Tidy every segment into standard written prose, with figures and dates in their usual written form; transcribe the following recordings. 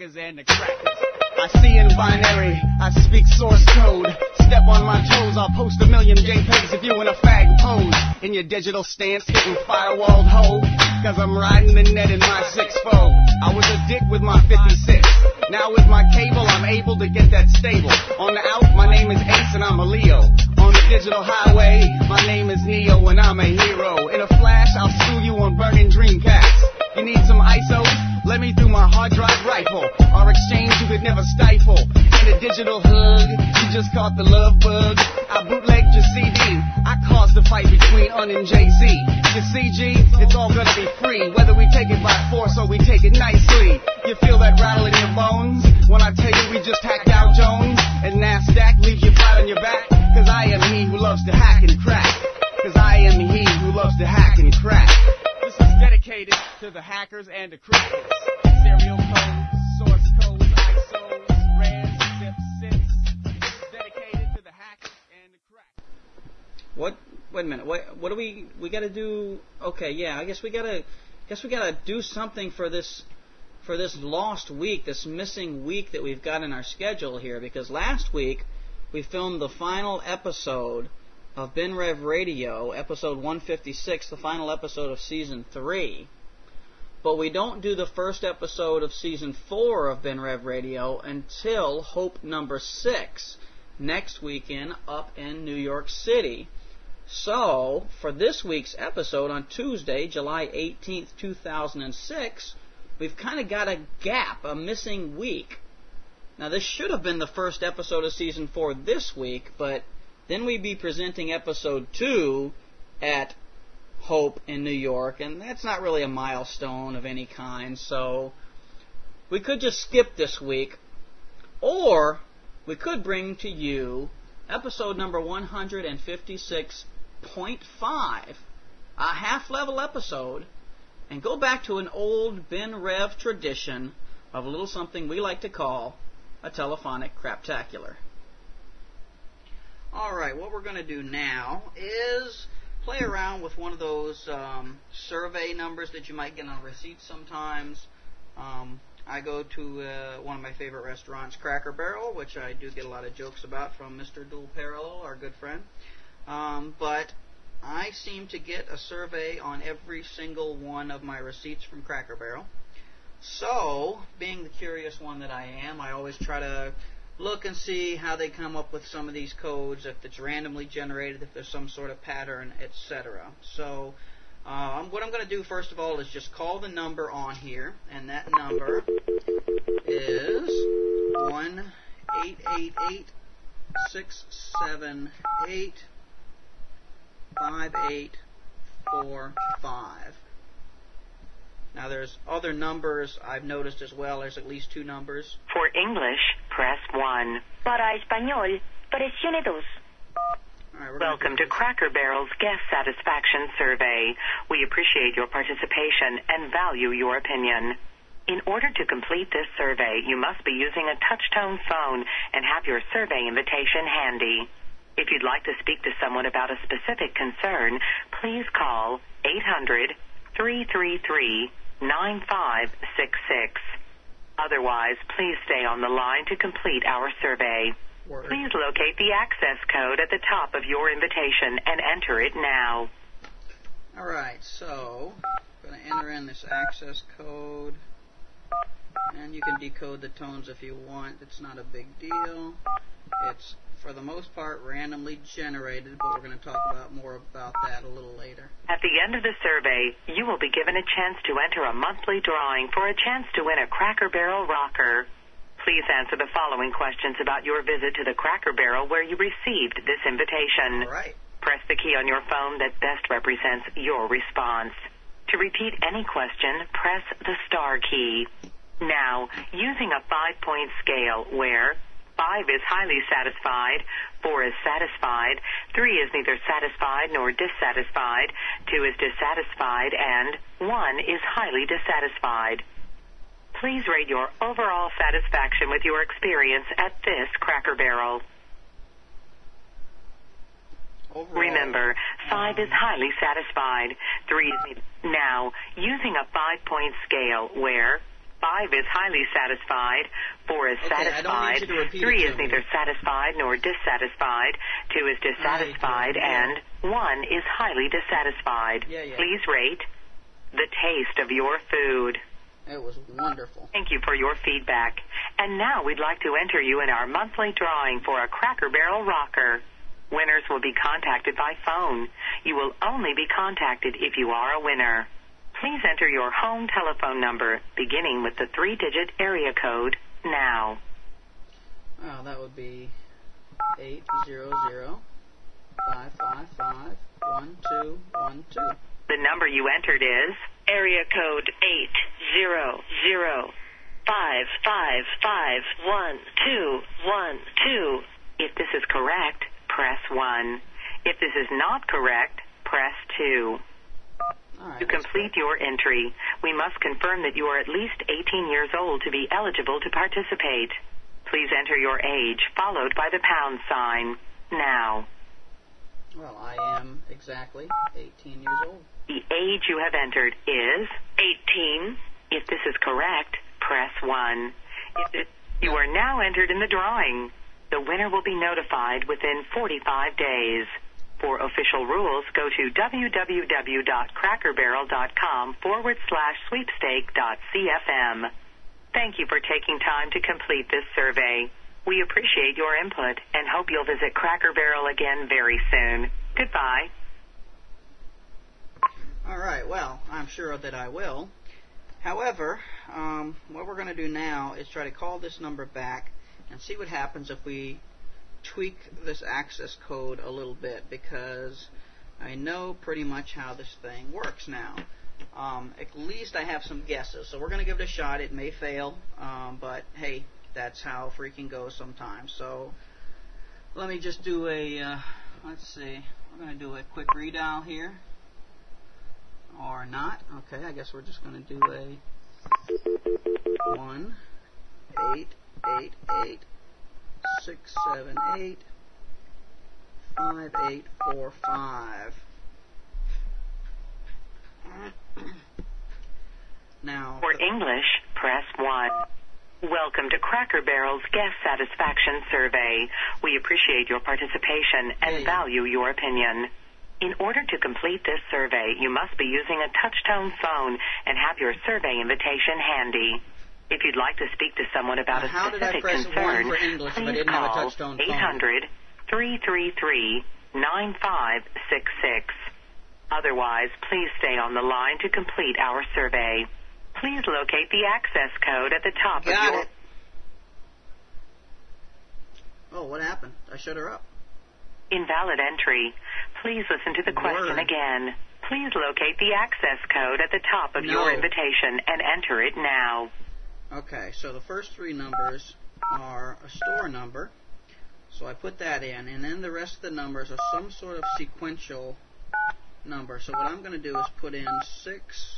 hackers and the crackers. I see in binary, I speak source code. Step on my toes, I'll post a million JPEGs of you in a fag pose. In your digital stance, getting firewalled hoe. Cause I'm riding the net in my 6-4. I was a dick with my 56. Now with my cable, I'm able to get that stable. On the out, my name is Ace and I'm a Leo. On the digital highway, my name is Neo and I'm a hero. In a flash, I'll screw you on burning Dreamcast. You need some ISO? Let me through my hard drive rifle. Our exchange you could never stifle. And a digital hug, you just caught the love bug. I bootlegged your CD. I caused the fight between Un and Jay-Z. You see, G, it's all gonna be free. Whether we take it by force or we take it nicely. You feel that rattle in your bones? When I tell you we just hacked out Jones. And NASDAQ leaves you flat on your back. Cause I am he who loves to hack and crack. Cause I am he who loves to hack and crack. This is dedicated to the hackers and the crackers. Serial codes, source codes, ISOs, RARs, zips, SIPs. Dedicated to the hackers and the crackers. What? Wait a minute. What do we got to do? Okay, yeah. I guess we got to do something for this lost week, this missing week that we've got in our schedule here. Because last week we filmed the final episode of Ben Rev Radio, episode 156, the final episode of season 3. But we don't do the first episode of season 4 of Ben Rev Radio until Hope number 6 next weekend up in New York City. So, for this week's episode on Tuesday, July 18th, 2006, we've kind of got a gap, a missing week. Now, this should have been the first episode of season 4 this week, but then we'd be presenting episode 2 at Hope in New York, and that's not really a milestone of any kind, so we could just skip this week, or we could bring to you episode number 156.5, a half-level episode, and go back to an old Ben Rev tradition of a little something we like to call a telephonic craptacular. Alright, what we're going to do now is play around with one of those survey numbers that you might get on receipts sometimes. I go to one of my favorite restaurants, Cracker Barrel, which I do get a lot of jokes about from Mr. Dual Parallel, our good friend. But I seem to get a survey on every single one of my receipts from Cracker Barrel. So, being the curious one that I am, I always try to look and see how they come up with some of these codes, if it's randomly generated, if there's some sort of pattern, etc. So, what I'm going to do first of all is just call the number on here, and that number is 1-888-678-5845. Now, there's other numbers I've noticed as well. There's at least 2 numbers. For English, press 1. Para español, presione 2. Welcome to Cracker Barrel's Guest Satisfaction Survey. We appreciate your participation and value your opinion. In order to complete this survey, you must be using a touch-tone phone and have your survey invitation handy. If you'd like to speak to someone about a specific concern, please call 800-333-9566. Otherwise, please stay on the line to complete our survey. Word. Please locate the access code at the top of your invitation and enter it now. All right, so I'm going to enter in this access code, and you can decode the tones if you want. It's not a big deal. It's, for the most part, randomly generated, but we're going to talk more about that a little later. At the end of the survey, you will be given a chance to enter a monthly drawing for a chance to win a Cracker Barrel rocker. Please answer the following questions about your visit to the Cracker Barrel where you received this invitation. All right. Press the key on your phone that best represents your response. To repeat any question, press the star key. Now, using a 5-point scale where 5 is highly satisfied, 4 is satisfied, 3 is neither satisfied nor dissatisfied, 2 is dissatisfied, and 1 is highly dissatisfied. Please rate your overall satisfaction with your experience at this Cracker Barrel. Overall, Remember, 5 is highly satisfied, 3 is... Now, using a 5-point scale where 5 is highly satisfied. 4 is satisfied. 3 is neither satisfied nor dissatisfied. 2 is dissatisfied. And 1 is highly dissatisfied. Please rate the taste of your food. It was wonderful. Thank you for your feedback. And now we'd like to enter you in our monthly drawing for a Cracker Barrel rocker. Winners will be contacted by phone. You will only be contacted if you are a winner. Please enter your home telephone number, beginning with the 3-digit area code, now. Well, that would be 800-555-1212. The number you entered is area code 800-555-1212. If this is correct, press 1. If this is not correct, press 2. To complete your entry, we must confirm that you are at least 18 years old to be eligible to participate. Please enter your age, followed by the pound sign, now. Well, I am exactly 18 years old. The age you have entered is 18. If this is correct, press 1. You are now entered in the drawing. The winner will be notified within 45 days. For official rules, go to www.crackerbarrel.com/sweepstake.cfm. Thank you for taking time to complete this survey. We appreciate your input and hope you'll visit Cracker Barrel again very soon. Goodbye. All right, well, I'm sure that I will. However, what we're going to do now is try to call this number back and see what happens if we tweak this access code a little bit, because I know pretty much how this thing works now. At least I have some guesses, so we're going to give it a shot. It may fail, but hey, that's how freaking goes sometimes. So let me just do a, let's see, we're going to do a quick redial here, or not. Okay, I guess we're just going to do a 1-888-678-5845. Now, for English, press 1. Welcome to Cracker Barrel's Guest Satisfaction Survey. We appreciate your participation and value your opinion. In order to complete this survey, you must be using a touch-tone phone and have your survey invitation handy. If you'd like to speak to someone about a specific concern, please call 800-333-9566. Otherwise, please stay on the line to complete our survey. Please locate the access code at the top of your... Oh, what happened? I shut her up. Invalid entry. Please listen to the question again. Please locate the access code at the top of your invitation and enter it now. Okay, so the first 3 numbers are a store number, so I put that in, and then the rest of the numbers are some sort of sequential number. So what I'm going to do is put in 6,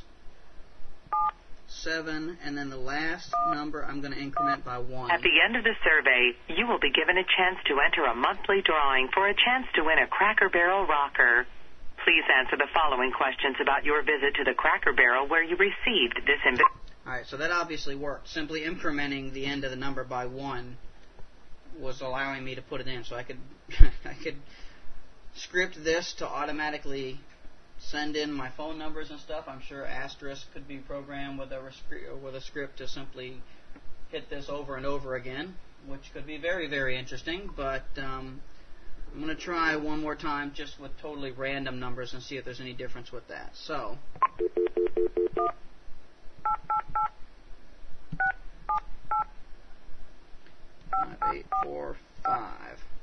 7, and then the last number I'm going to increment by 1. At the end of the survey, you will be given a chance to enter a monthly drawing for a chance to win a Cracker Barrel rocker. Please answer the following questions about your visit to the Cracker Barrel where you received this invitation. Alright, so that obviously worked. Simply incrementing the end of the number by 1 was allowing me to put it in. So I could I could script this to automatically send in my phone numbers and stuff. I'm sure Asterisk could be programmed with a script to simply hit this over and over again, which could be very, very interesting. But I'm going to try one more time just with totally random numbers and see if there's any difference with that. So 5, 8, 4, 5.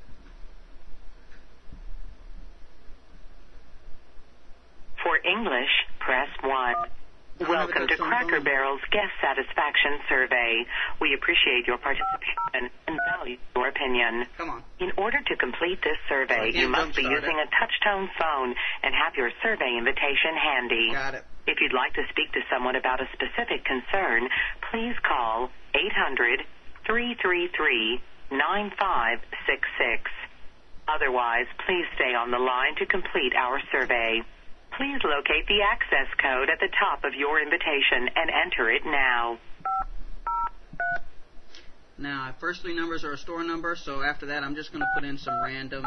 For English, press 1. Welcome to Cracker Barrel's Guest Satisfaction Survey. We appreciate your participation and value your opinion. Come on. In order to complete this survey, you must be using a touch-tone phone and have your survey invitation handy. Got it. If you'd like to speak to someone about a specific concern, please call 800-333-9566. Otherwise, please stay on the line to complete our survey. Please locate the access code at the top of your invitation and enter it now. Now, firstly, numbers are a store number, so after that I'm just going to put in some random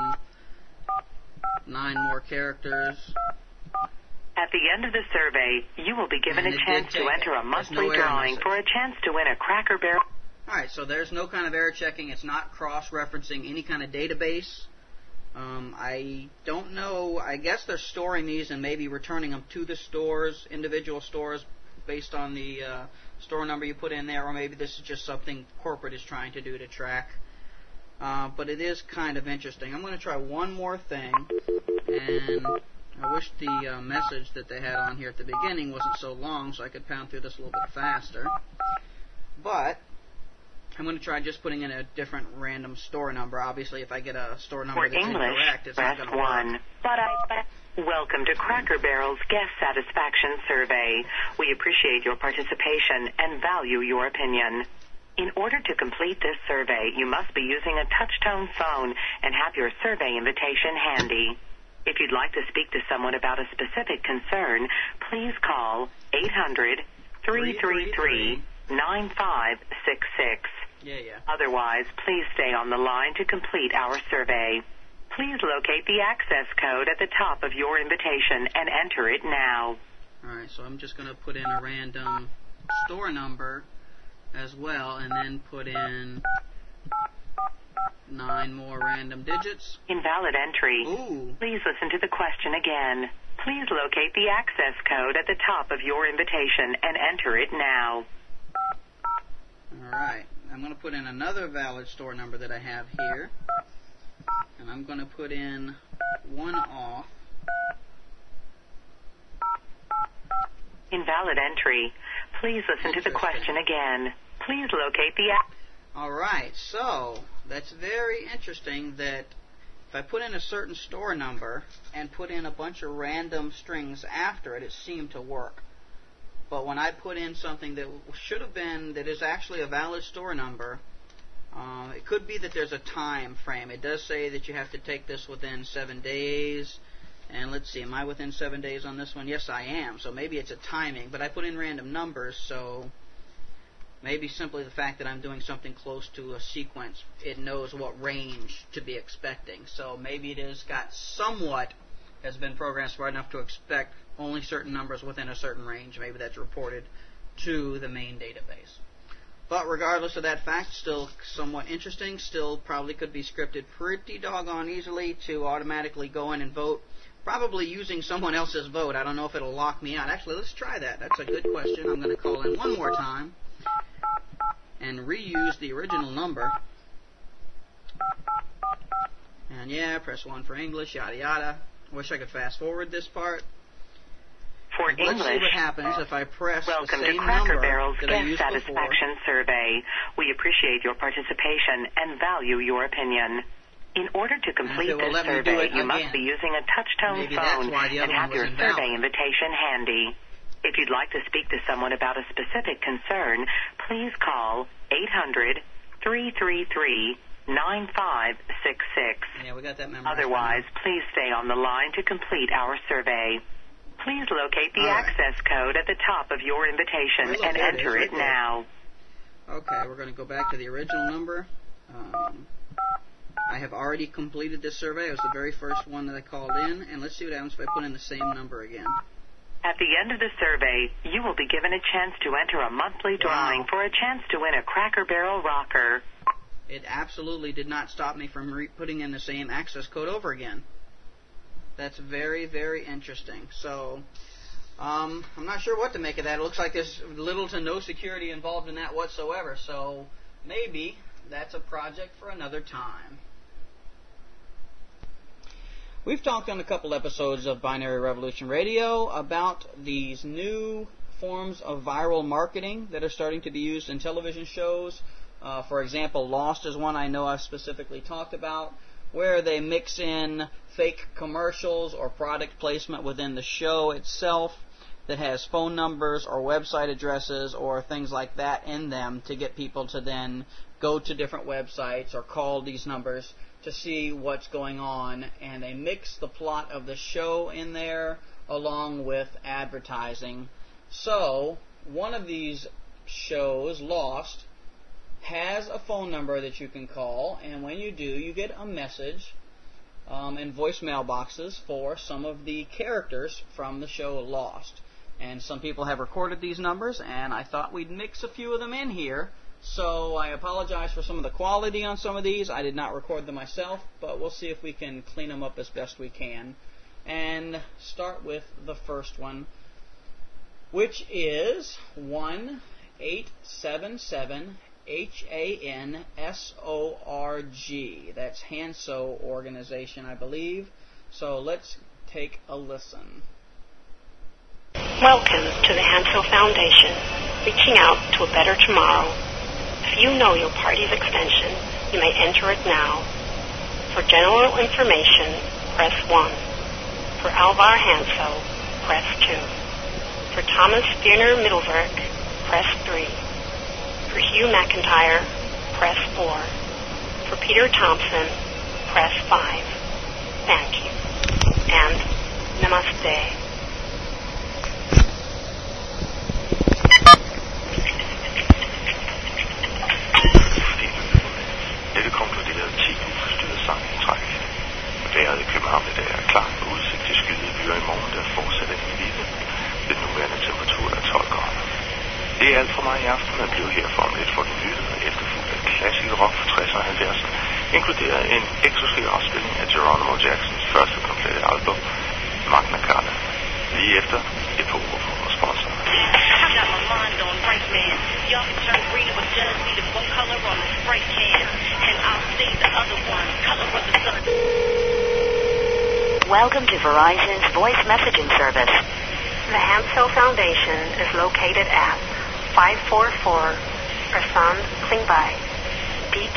9 more characters. At the end of the survey, you will be given a chance to enter a monthly drawing for a chance to win a Cracker Barrel. Alright, so there's no kind of error checking. It's not cross-referencing any kind of database. I don't know. I guess they're storing these and maybe returning them to the stores, individual stores, based on the store number you put in there, or maybe this is just something corporate is trying to do to track. But it is kind of interesting. I'm going to try one more thing, and I wish the message that they had on here at the beginning wasn't so long so I could pound through this a little bit faster. But I'm going to try just putting in a different random store number. Obviously, if I get a store number that's incorrect, it's not going to work. Welcome to Cracker Barrel's Guest Satisfaction Survey. We appreciate your participation and value your opinion. In order to complete this survey, you must be using a touch-tone phone and have your survey invitation handy. If you'd like to speak to someone about a specific concern, please call 800-333-9566. Otherwise, please stay on the line to complete our survey. Please locate the access code at the top of your invitation and enter it now. Alright, so I'm just going to put in a random store number as well, and then put in 9 more random digits. Invalid entry. Ooh. Please listen to the question again. Please locate the access code at the top of your invitation and enter it now. Alright, I'm going to put in another valid store number that I have here. And I'm going to put in 1 off. Invalid entry. Please listen to the question again. Please locate the... Alright, so that's very interesting that if I put in a certain store number and put in a bunch of random strings after it, it seemed to work. But when I put in something that should have been, that is actually a valid store number, it could be that there's a time frame. It does say that you have to take this within 7 days. And let's see, am I within 7 days on this one? Yes, I am. So maybe it's a timing. But I put in random numbers, so maybe simply the fact that I'm doing something close to a sequence, it knows what range to be expecting. So maybe it has got somewhat, has been programmed smart enough to expect only certain numbers within a certain range. Maybe that's reported to the main database. But regardless of that fact, still somewhat interesting. Still probably could be scripted pretty doggone easily to automatically go in and vote. Probably using someone else's vote. I don't know if it'll lock me out. Actually, let's try that. That's a good question. I'm going to call in one more time and reuse the original number. And yeah, press 1 for English, yada yada. Wish I could fast forward this part. For Let's English, see what happens if I press the welcome same to Cracker number Barrel's that I Guest used Satisfaction Survey. We appreciate your participation and value your opinion. In order to complete this survey, you must be using a touch-tone phone and have your survey invitation handy. If you'd like to speak to someone about a specific concern, please call 800-333-9566. Yeah, we got that memorized. Otherwise, please stay on the line to complete our survey. Please locate the access code at the top of your invitation and enter it now. Okay, we're going to go back to the original number. I have already completed this survey. It was the very first one that I called in. And let's see what happens if I put in the same number again. At the end of the survey, you will be given a chance to enter a monthly drawing for a chance to win a Cracker Barrel rocker. It absolutely did not stop me from putting in the same access code over again. That's very, very interesting. So, I'm not sure what to make of that. It looks like there's little to no security involved in that whatsoever. So, maybe that's a project for another time. We've talked on a couple episodes of Binary Revolution Radio about these new forms of viral marketing that are starting to be used in television shows. For example, Lost is one I know I've specifically talked about, where they mix in fake commercials or product placement within the show itself that has phone numbers or website addresses or things like that in them to get people to then go to different websites or call these numbers to see what's going on, and they mix the plot of the show in there along with advertising. So one of these shows, Lost, has a phone number that you can call, and when you do, you get a message in voicemail boxes for some of the characters from the show Lost. And some people have recorded these numbers, and I thought we'd mix a few of them in here. So I apologize for some of the quality on some of these. I did not record them myself, but we'll see if we can clean them up as best we can. And start with the first one, which is 1877 HANSORG. That's Hanso Organization, I believe. So let's take a listen. Welcome to the Hanso Foundation, reaching out to a better tomorrow. If you know your party's extension, you may enter it now. For general information, press 1. For Alvar Hanso, press 2. For Thomas Bierner Middelwerk, press 3. For Hugh McIntyre, press 4. For Peter Thompson, press 5. Thank you. And namaste. Dette konkluderede 10 uforstyrret sammentræk. Vejret i København i dag er klart med udsigt til skyede byer i morgen, der fortsætter i weekend. Den nuværende temperatur er 12 grader. Det er alt for mig i aften at blive her for om lidt for den nyheder, efterfulgt af klassisk rock fra 60'erne og 70'erne, inkluderet en eksklusiv afspilning af Geronimo Jacksons første komplette album, Magna Carta. Lige efter et par ord fra vores sponsor. I got my mind on right, man. Y'all can turn green with jealousy to one color on the spray can, and I'll see the other one, color of the sun. Welcome to Verizon's voice messaging service. The Hanso Foundation is located at 544 Prasad Klingby, BK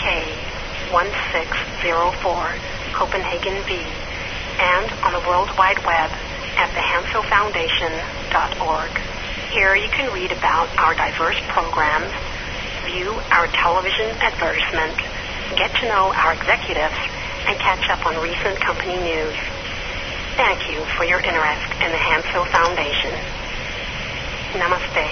1604, Copenhagen V, and on the World Wide Web at thehansofoundation.org. Here you can read about our diverse programs, view our television advertisement, get to know our executives, and catch up on recent company news. Thank you for your interest in the Hanso Foundation. Namaste.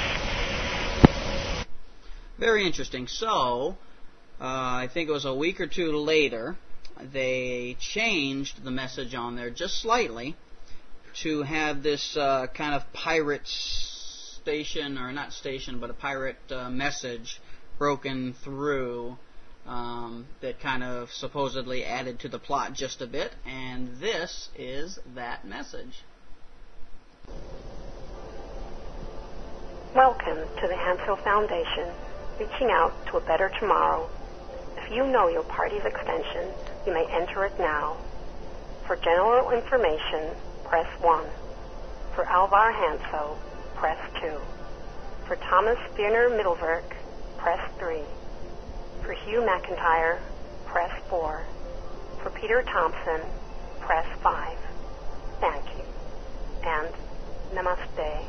Very interesting. So, I think it was a week or two later, they changed the message on there just slightly to have this kind of pirate station, or not station, but a pirate message broken through that kind of supposedly added to the plot just a bit, and this is that message. Welcome to the Hanso Foundation, reaching out to a better tomorrow. If you know your party's extension, you may enter it now. For general information, press 1. For Alvar Hanso, press 2. For Thomas Bierner Middelwerk, press 3. For Hugh McIntyre, press 4. For Peter Thompson, press 5. Thank you. And namaste.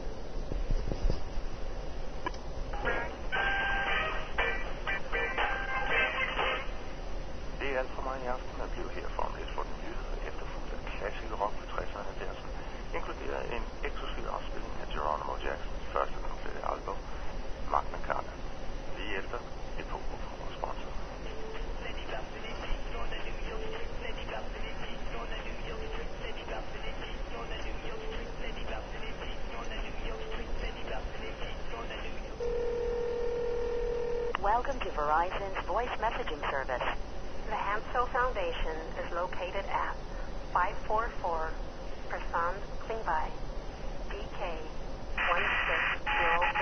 Det er alt for mig i aften at blive her for om lidt for den nyheder, efterfulgt af klassisk rock fra 60'erne og 70'erne, inkluderet en eksklusiv afspilning af Geronimo Jacksons første komplette album, Magna Carta. Lige efter et par ord fra vores sponsor. Welcome to Verizon's voice messaging service. The Hanso Foundation is located at 544 Prasad Klingby, BK 1604,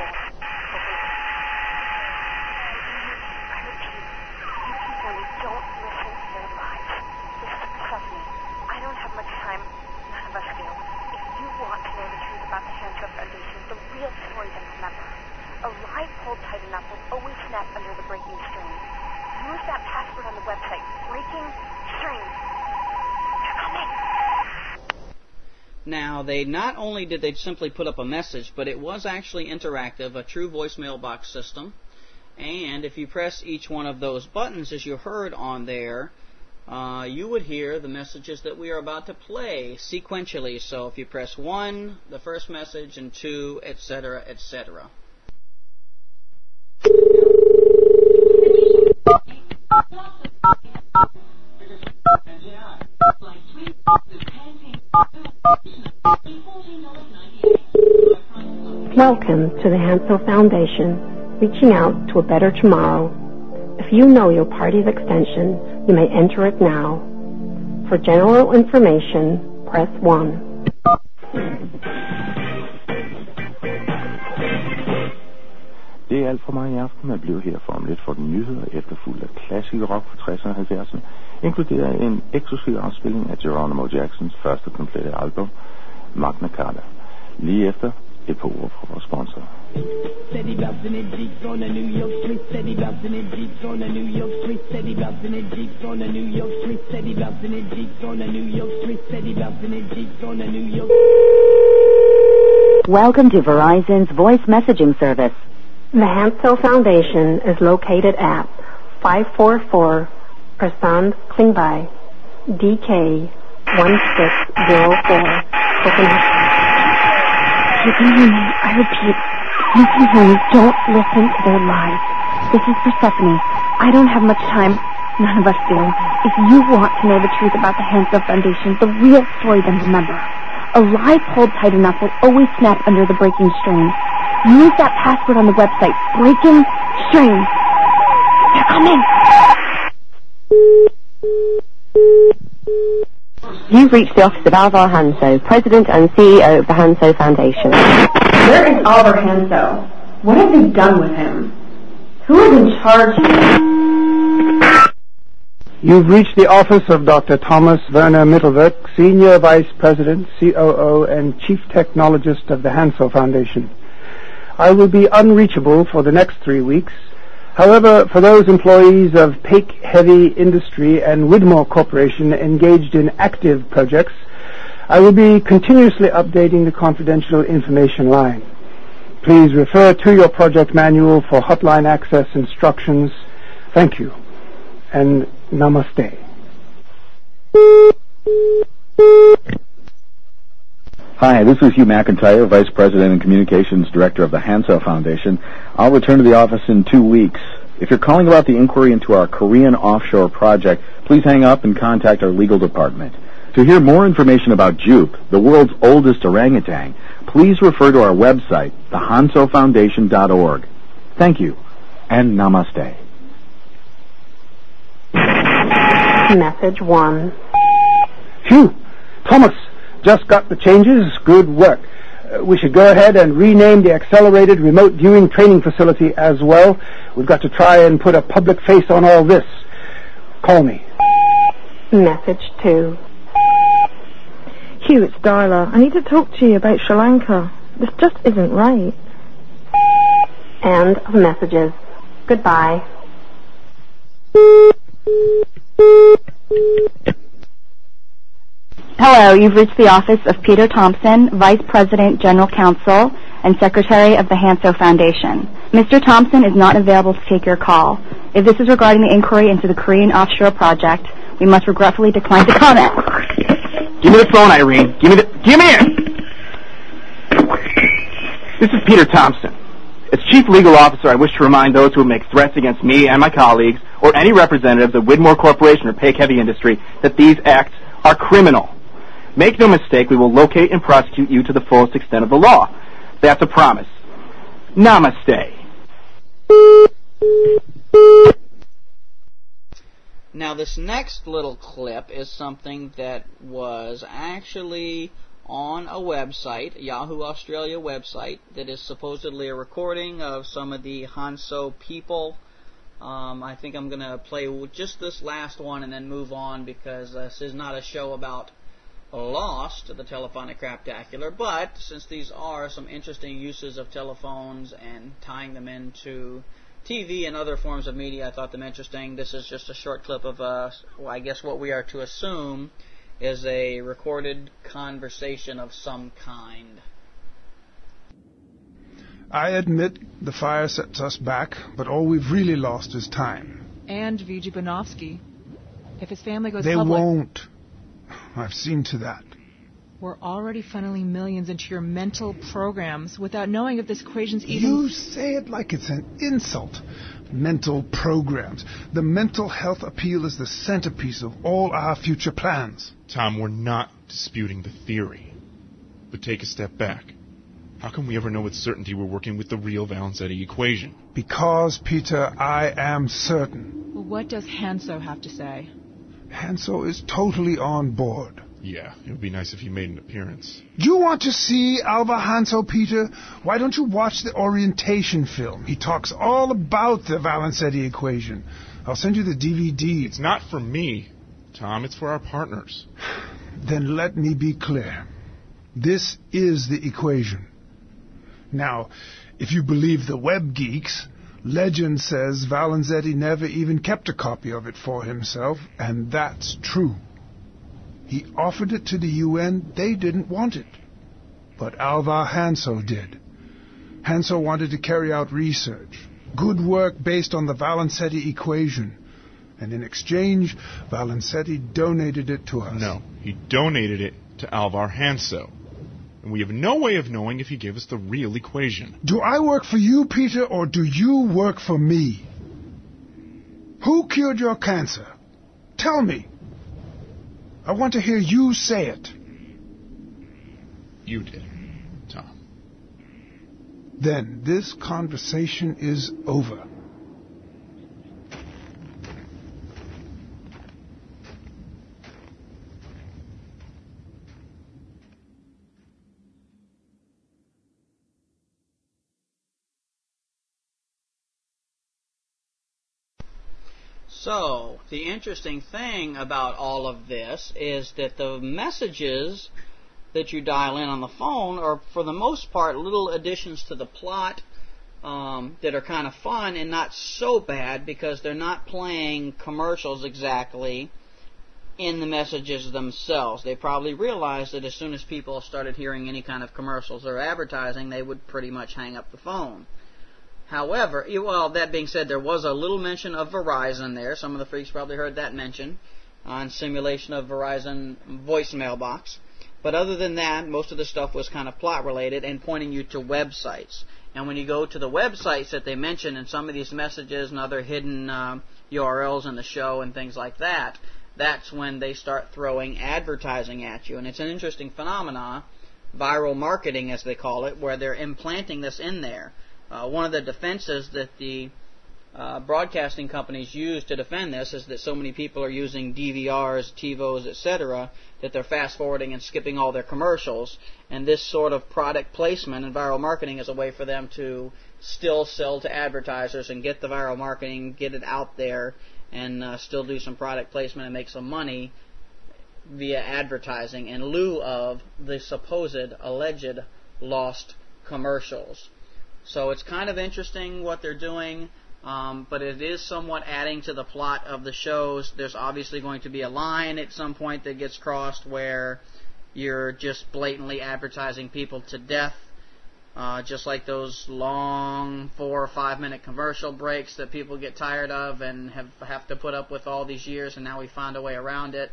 I repeat, you people who don't listen to their lives. Trust me, I don't have much time. None of us do. If you want to know the truth about the Hanso Foundation, the real story, then remember, a lie pulled tight enough will always snap under the breaking string. Use that password on the website, breaking string. They're coming. Now, they not only did they simply put up a message, but it was actually interactive, a true voicemail box system. And if you press each one of those buttons, as you heard on there, you would hear the messages that we are about to play sequentially. So if you press 1, the first message, and 2, etc., etc. Welcome to the Hansel Foundation, reaching out to a better tomorrow. If you know your party's extension, you may enter it now. For general information, press 1. Det er alt for mig i aften at blive her for om lidt for den nyheder, efterfulgt af klassisk rock fra 60'erne og 70'erne, inkluderet en eksklusiv afspilning af Geronimo Jacksons første komplette album, Magna Carta. Lige efter et par ord fra vores sponsor. Steady bouncing in Jeeps on the New York street. Steady bouncing in Jeeps on the New York street. Steady bouncing in Jeeps on the New York street. Steady bouncing in Jeeps on the New York street. Steady bouncing in Jeeps on the New York. Welcome to Verizon's voice messaging service. The Hansel Foundation is located at 544 Prasad Klingby, DK 1604, Copenhagen. You can hear me. I repeat, you can hear me. Don't listen to their lies. This is Persephone. I don't have much time. None of us do. If you want to know the truth about the Hansel Foundation, the real story, then remember, a lie pulled tight enough will always snap under the breaking strain. Use that password on the website, Breaking Strain. They're coming. You've reached the office of Alvar Hanso, President and CEO of the Hanso Foundation. Where is Alvar Hanso? What have they done with him? Who is in charge? You've reached the office of Dr. Thomas Werner Mittelwerk, Senior Vice President, COO, and Chief Technologist of the Hanso Foundation. I will be unreachable for the next 3 weeks. However, for those employees of Paik Heavy Industry and Widmore Corporation engaged in active projects, I will be continuously updating the confidential information line. Please refer to your project manual for hotline access instructions. Thank you, and namaste. Hi, this is Hugh McIntyre, Vice President and Communications Director of the Hanso Foundation. I'll return to the office in 2 weeks. If you're calling about the inquiry into our Korean offshore project, please hang up and contact our legal department. To hear more information about Jupe, the world's oldest orangutan, please refer to our website, thehansofoundation.org. Thank you, and namaste. Message 1. Phew! Thomas, just got the changes. Good work. We should go ahead and rename the Accelerated Remote Viewing Training Facility as well. We've got to try and put a public face on all this. Call me. Message 2. Hugh, it's Darla. I need to talk to you about Sri Lanka. This just isn't right. End of messages. Goodbye. Hello, you've reached the office of Peter Thompson, Vice President, General Counsel, and Secretary of the Hanso Foundation. Mr. Thompson is not available to take your call. If this is regarding the inquiry into the Korean offshore project, we must regretfully decline to comment. Give me the phone, Irene. Give me it! This is Peter Thompson. As Chief Legal Officer, I wish to remind those who make threats against me and my colleagues, or any representatives of Widmore Corporation or Paik Heavy Industry, that these acts are criminal. Make no mistake, we will locate and prosecute you to the fullest extent of the law. That's a promise. Namaste. Now, this next little clip is something that was actually on a website, a Yahoo Australia website, that is supposedly a recording of some of the Hanso people. I think I'm going to play just this last one and then move on, because this is not a show about Lost, the telephonic craptacular, but since these are some interesting uses of telephones and tying them into TV and other forms of media, I thought them interesting. This is just a short clip of, I guess what we are to assume is a recorded conversation of some kind. I admit the fire sets us back, but all we've really lost is time. And Vijay Banovsky. If his family goes They public... won't. I've seen to that. We're already funneling millions into your mental programs without knowing if this equation's even... You say it like it's an insult. Mental programs. The mental health appeal is the centerpiece of all our future plans. Tom, we're not disputing the theory. But take a step back. How can we ever know with certainty we're working with the real Valenzetti equation? Because, Peter, I am certain. Well, what does Hanso have to say? Hanso is totally on board. Yeah, it would be nice if he made an appearance. Do you want to see Alvar Hanso, Peter? Why don't you watch the orientation film? He talks all about the Valenzetti equation. I'll send you the DVD. It's not for me, Tom. It's for our partners. Then let me be clear. This is the equation. Now, if you believe the web geeks, legend says Valenzetti never even kept a copy of it for himself, and that's true. He offered it to the UN. They didn't want it. But Alvar Hanso did. Hanso wanted to carry out research. Good work based on the Valenzetti equation. And in exchange, Valenzetti donated it to us. No, he donated it to Alvar Hanso. And we have no way of knowing if he gave us the real equation. Do I work for you, Peter, or do you work for me? Who cured your cancer? Tell me. I want to hear you say it. You did, Tom. Then this conversation is over. So, the interesting thing about all of this is that the messages that you dial in on the phone are, for the most part, little additions to the plot that are kind of fun and not so bad because they're not playing commercials exactly in the messages themselves. They probably realized that as soon as people started hearing any kind of commercials or advertising, they would pretty much hang up the phone. However, well, that being said, there was a little mention of Verizon there. Some of the freaks probably heard that mention on simulation of Verizon voicemail box. But other than that, most of the stuff was kind of plot-related and pointing you to websites. And when you go to the websites that they mention in some of these messages and other hidden URLs in the show and things like that, that's when they start throwing advertising at you. And it's an interesting phenomenon, viral marketing as they call it, where they're implanting this in there. One of the defenses that the broadcasting companies use to defend this is that so many people are using DVRs, TiVos, etc., that they're fast-forwarding and skipping all their commercials. And this sort of product placement and viral marketing is a way for them to still sell to advertisers and get the viral marketing, get it out there, and still do some product placement and make some money via advertising in lieu of the supposed, alleged, lost commercials. So it's kind of interesting what they're doing, but it is somewhat adding to the plot of the shows. There's obviously going to be a line at some point that gets crossed where you're just blatantly advertising people to death, just like those long 4 or 5 minute commercial breaks that people get tired of and have to put up with all these years, and now we found a way around it.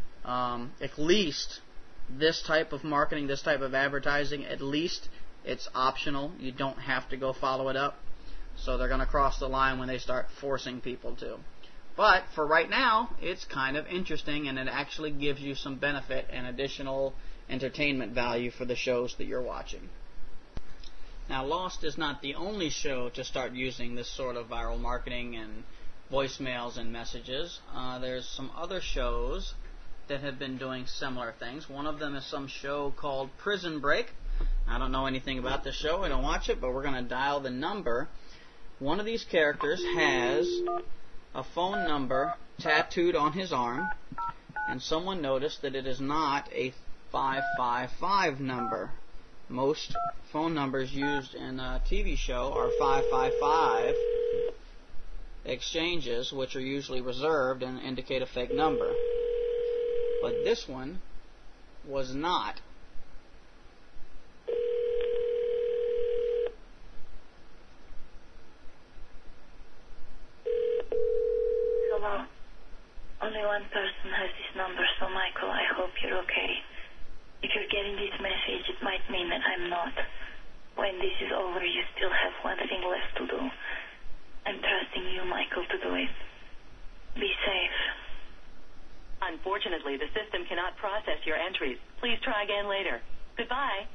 At least this type of marketing, this type of advertising, at least it's optional. You don't have to go follow it up. So they're going to cross the line when they start forcing people to. But for right now, it's kind of interesting, and it actually gives you some benefit and additional entertainment value for the shows that you're watching. Now, Lost is not the only show to start using this sort of viral marketing and voicemails and messages. There's some other shows that have been doing similar things. One of them is some show called Prison Break. I don't know anything about this show. I don't watch it, but we're going to dial the number. One of these characters has a phone number tattooed on his arm, and someone noticed that it is not a 555 number. Most phone numbers used in a TV show are 555 exchanges, which are usually reserved and indicate a fake number. But this one was not. Hello. Only 130. you're okay. If you're getting this message, it might mean that I'm not. When this is over, you still have one thing left to do. I'm trusting you, Michael, to do it. Be safe. Unfortunately, the system cannot process your entries. Please try again later. Goodbye.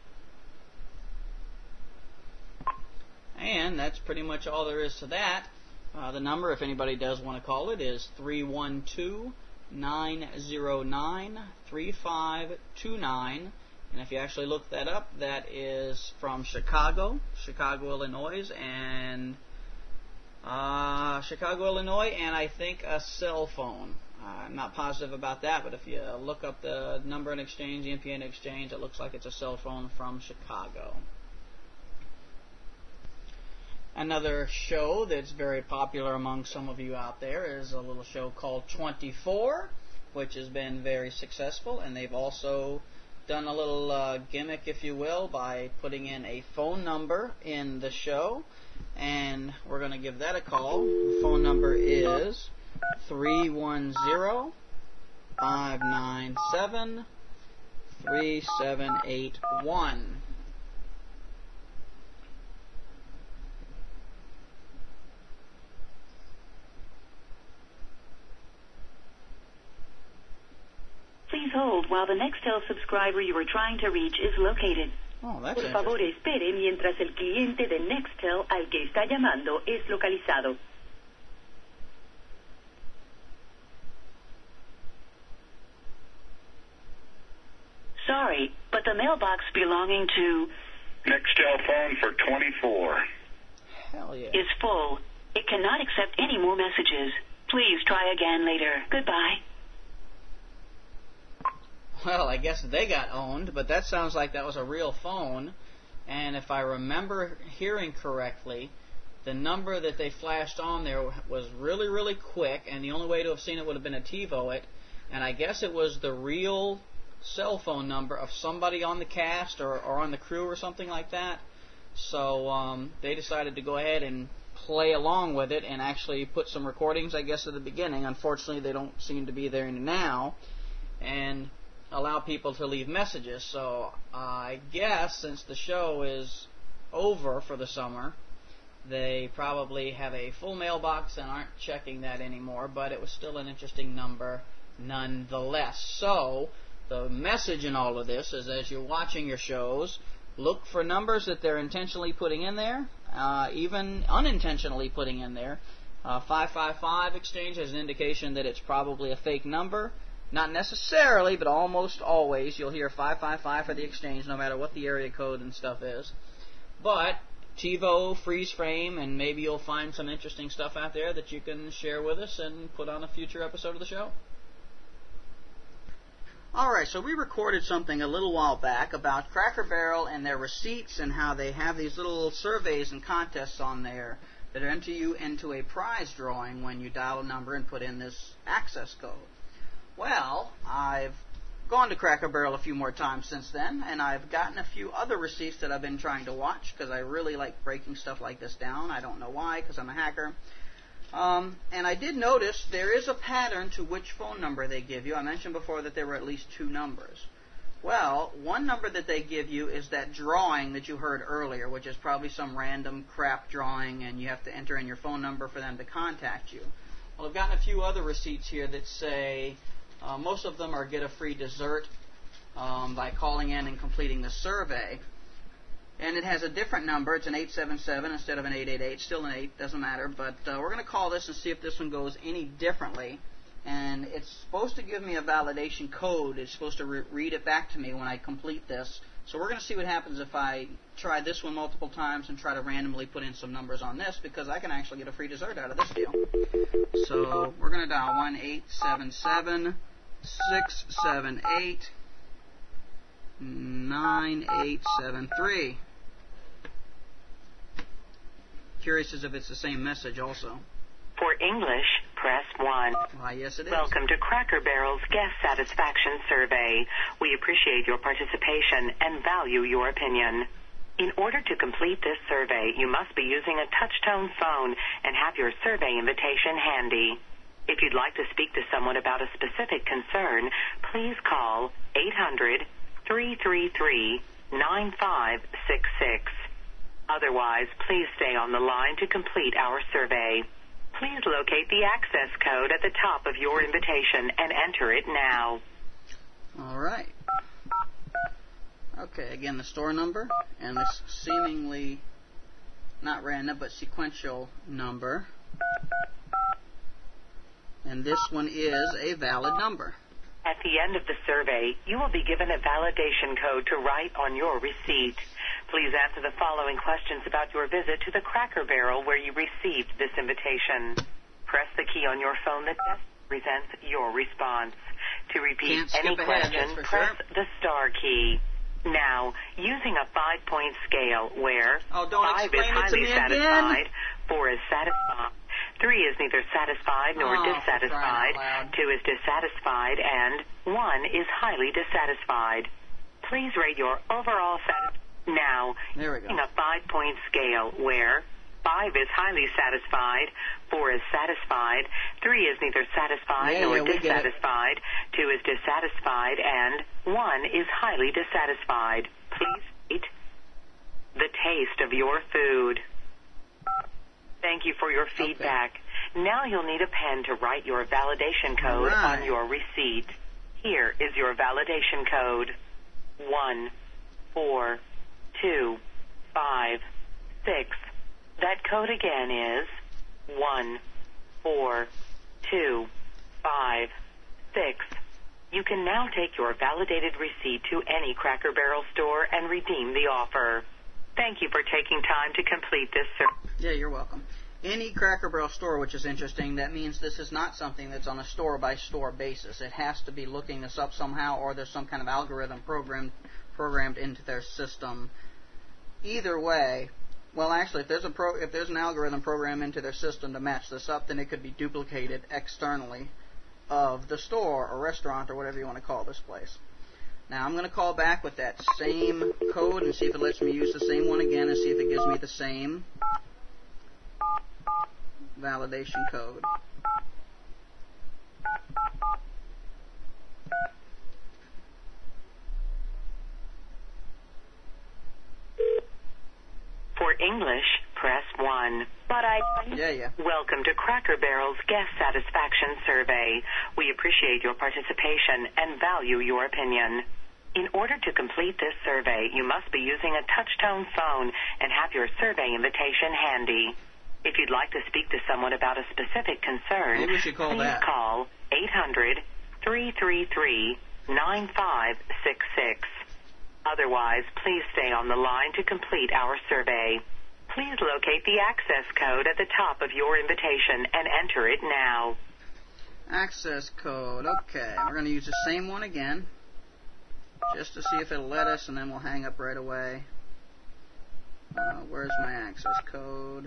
And that's pretty much all there is to that. The number, if anybody does want to call it, is 312-909-3529. And if you actually look that up, that is from Chicago, Illinois, and I think a cell phone. I'm not positive about that, but if you look up the number in exchange, the NPN exchange, it looks like it's a cell phone from Chicago. Another show that's very popular among some of you out there is a little show called 24, which has been very successful, and they've also done a little gimmick, if you will, by putting in a phone number in the show, and we're going to give that a call. The phone number is 310-597-3781. Please hold while the Nextel subscriber you are trying to reach is located. Oh, that's Por favor, espere mientras el cliente de Nextel al que está llamando es localizado. Sorry, but the mailbox belonging to Nextel phone for 24 Hell yeah. is full. It cannot accept any more messages. Please try again later. Goodbye. Well, I guess they got owned, but that sounds like that was a real phone. And if I remember hearing correctly, the number that they flashed on there was really, really quick, and the only way to have seen it would have been to TiVo it. And I guess it was the real cell phone number of somebody on the cast or on the crew or something like that. So they decided to go ahead and play along with it and actually put some recordings, I guess, at the beginning. Unfortunately, they don't seem to be there now. And allow people to leave messages. So I guess since the show is over for the summer, they probably have a full mailbox and aren't checking that anymore, but it was still an interesting number nonetheless. So the message in all of this is, as you're watching your shows, look for numbers that they're intentionally putting in there, even unintentionally putting in there. 555 exchange has an indication that it's probably a fake number. Not necessarily, but almost always you'll hear 555 for the exchange, no matter what the area code and stuff is. But TiVo, freeze frame, and maybe you'll find some interesting stuff out there that you can share with us and put on a future episode of the show. Alright, so we recorded something a little while back about Cracker Barrel and their receipts and how they have these little surveys and contests on there that enter you into a prize drawing when you dial a number and put in this access code. Well, I've gone to Cracker Barrel a few more times since then, and I've gotten a few other receipts that I've been trying to watch because I really like breaking stuff like this down. I don't know why, because I'm a hacker. And I did notice there is a pattern to which phone number they give you. I mentioned before that there were at least two numbers. Well, one number that they give you is that drawing that you heard earlier, which is probably some random crap drawing, and you have to enter in your phone number for them to contact you. Well, I've gotten a few other receipts here that say... most of them are get a free dessert by calling in and completing the survey. And it has a different number. It's an 877 instead of an 888. Still an 8, doesn't matter. But we're going to call this and see if this one goes any differently. And it's supposed to give me a validation code. It's supposed to read it back to me when I complete this. So we're going to see what happens if I try this one multiple times and try to randomly put in some numbers on this, because I can actually get a free dessert out of this deal. So we're going to dial 1-877-678-9873. Curious as if it's the same message also. For English, press 1. Why, yes it is. Welcome to Cracker Barrel's Guest Satisfaction Survey. We appreciate your participation and value your opinion. In order to complete this survey, you must be using a touch-tone phone and have your survey invitation handy. If you'd like to speak to someone about a specific concern, please call 800-333-9566. Otherwise, please stay on the line to complete our survey. Please locate the access code at the top of your invitation and enter it now. All right. Okay, again, the store number and this seemingly not random but sequential number. And this one is a valid number. At the end of the survey, you will be given a validation code to write on your receipt. Please answer the following questions about your visit to the Cracker Barrel where you received this invitation. Press the key on your phone that best presents your response. To repeat any question, press the star key. Now, using a 5-point scale where 5 is highly satisfied, 4 is satisfied, 3 is neither satisfied nor dissatisfied, 2 is dissatisfied, and 1 is highly dissatisfied. Please rate your overall satisfaction. Now, using a 5-point scale where 5 is highly satisfied, 4 is satisfied, 3 is neither satisfied nor dissatisfied, 2 is dissatisfied, and 1 is highly dissatisfied. Please rate the taste of your food. Thank you for your feedback. Now you'll need a pen to write your validation code on your receipt. Here is your validation code. 14256. That code again is 14256. You can now take your validated receipt to any Cracker Barrel store and redeem the offer. Thank you for taking time to complete this survey. Yeah, you're welcome. Any Cracker Barrel store, which is interesting, that means this is not something that's on a store-by-store basis. It has to be looking this up somehow, or there's some kind of algorithm programmed into their system. Either way, well, actually, if there's an algorithm programmed into their system to match this up, then it could be duplicated externally of the store or restaurant or whatever you want to call this place. Now, I'm going to call back with that same code and see if it lets me use the same one again and see if it gives me the same validation code. For English, press 1. Welcome to Cracker Barrel's Guest Satisfaction Survey. We appreciate your participation and value your opinion. In order to complete this survey, you must be using a touch-tone phone and have your survey invitation handy. If you'd like to speak to someone about a specific concern, please call 800-333-9566. Otherwise, please stay on the line to complete our survey. Please locate the access code at the top of your invitation and enter it now. Access code. Okay, we're going to use the same one again, just to see if it'll let us, and then we'll hang up right away. Where's my access code?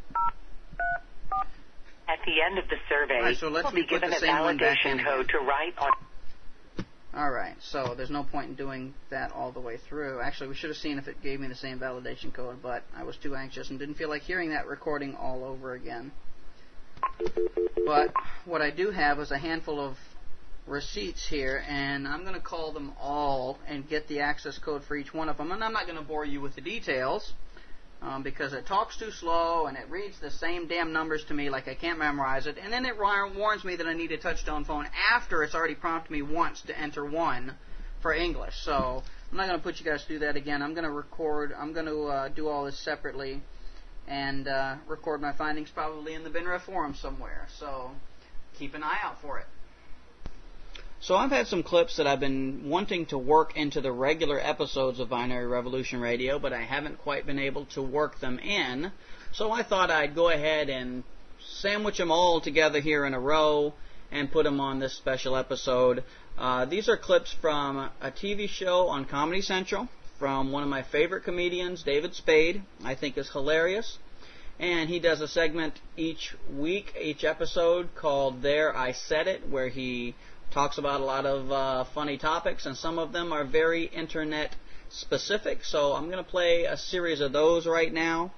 At the end of the survey, you'll be given a validation code to write on. Alright, so there's no point in doing that all the way through. Actually, we should have seen if it gave me the same validation code, but I was too anxious and didn't feel like hearing that recording all over again. But what I do have is a handful of receipts here, and I'm going to call them all and get the access code for each one of them. And I'm not going to bore you with the details, because it talks too slow and it reads the same damn numbers to me like I can't memorize it, and then it warns me that I need a touch-tone phone after it's already prompted me once to enter 1 for English. So I'm not going to put you guys through that again. I'm going to do all this separately and record my findings probably in the BinRef forum somewhere. So keep an eye out for it. So I've had some clips that I've been wanting to work into the regular episodes of Binary Revolution Radio, but I haven't quite been able to work them in. So I thought I'd go ahead and sandwich them all together here in a row and put them on this special episode. These are clips from a TV show on Comedy Central from one of my favorite comedians, David Spade. I think is hilarious. And he does a segment each week, each episode, called There I Said It, where he talks about a lot of funny topics, and some of them are very internet specific. So I'm going to play a series of those right now.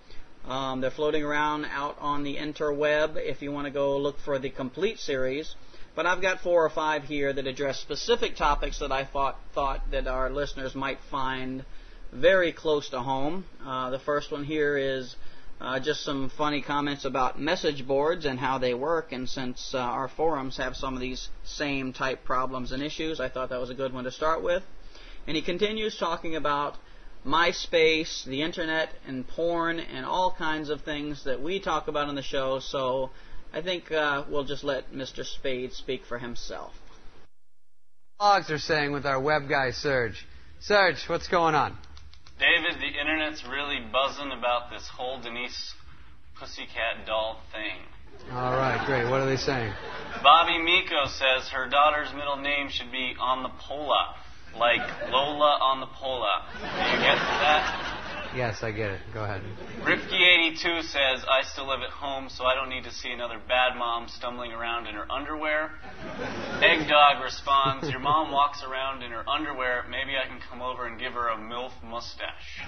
They're floating around out on the interweb if you want to go look for the complete series. But I've got 4 or 5 here that address specific topics that I thought that our listeners might find very close to home. The first one here is just some funny comments about message boards and how they work. And since our forums have some of these same type problems and issues, I thought that was a good one to start with. And he continues talking about MySpace, the internet, and porn, and all kinds of things that we talk about on the show. So I think we'll just let Mr. Spade speak for himself. Blogs are saying with our web guy, Serge. Serge, what's going on? David, the internet's really buzzing about this whole Denise Pussycat doll thing. All right, great. What are they saying? Bobby Miko says her daughter's middle name should be on the Pola, like Lola on the Pola. Do you get that? Yes, I get it. Go ahead. Rifky82 says, I still live at home, so I don't need to see another bad mom stumbling around in her underwear. Eggdog responds, your mom walks around in her underwear. Maybe I can come over and give her a MILF mustache.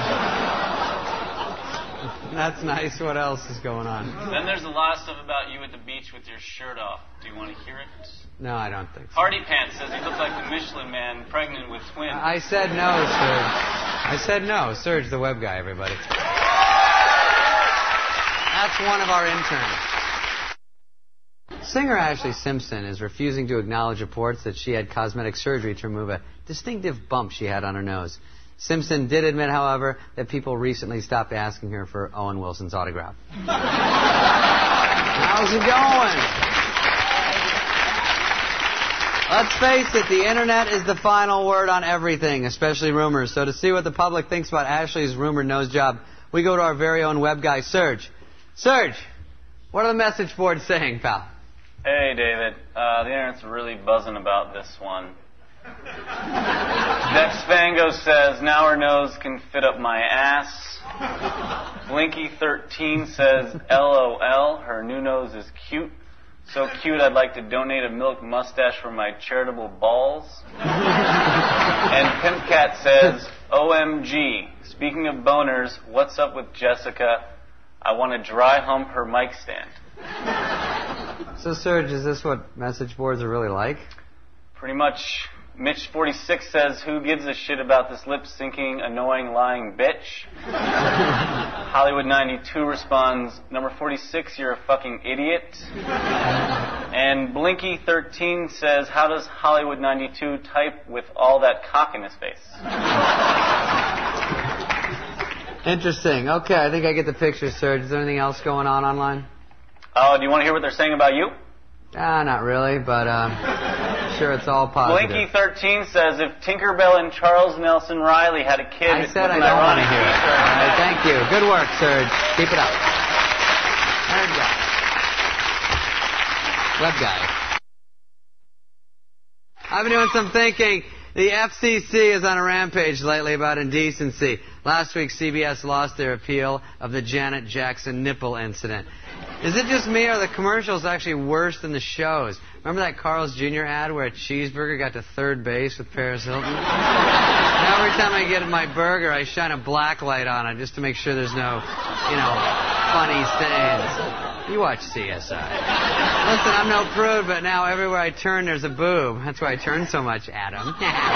That's nice. What else is going on? Then there's a lot of stuff about you at the beach with your shirt off. Do you want to hear it? No, I don't think so. Hardy Pants says he looks like the Michelin Man pregnant with twins. I said no, Serge. I said no. Serge, the web guy, everybody. That's one of our interns. Singer Ashley Simpson is refusing to acknowledge reports that she had cosmetic surgery to remove a distinctive bump she had on her nose. Simpson did admit, however, that people recently stopped asking her for Owen Wilson's autograph. How's it going? Let's face it, the internet is the final word on everything, especially rumors. So to see what the public thinks about Ashley's rumored nose job, we go to our very own web guy, Serge. Serge, what are the message boards saying, pal? Hey, David. The internet's really buzzing about this one. Dex Fango says, now her nose can fit up my ass. Blinky13 says, LOL, her new nose is cute. So cute, I'd like to donate a milk mustache for my charitable balls. And Pimp Cat says, OMG, speaking of boners, what's up with Jessica? I want to dry hump her mic stand. So, Serge, is this what message boards are really like? Pretty much. Mitch46 says, who gives a shit about this lip-syncing, annoying, lying bitch? Hollywood92 responds, number 46, you're a fucking idiot. And Blinky13 says, how does Hollywood92 type with all that cock in his face? Interesting. Okay, I think I get the picture, Serge. Is there anything else going on online? Oh, do you want to hear what they're saying about you? Not really, but sure, it's all positive. Blinky13 says, if Tinkerbell and Charles Nelson Riley had a kid... I said I don't want to hear it. All right, thank you. Good work, Serge. Keep it up. Nerd guy. Web guy. I've been doing some thinking. The FCC is on a rampage lately about indecency. Last week, CBS lost their appeal of the Janet Jackson nipple incident. Is it just me, or are the commercials actually worse than the shows? Remember that Carl's Jr. ad where a cheeseburger got to third base with Paris Hilton? Now every time I get my burger, I shine a black light on it just to make sure there's no, funny stains. You watch CSI. Listen, I'm no prude, but now everywhere I turn, there's a boob. That's why I turn so much, Adam.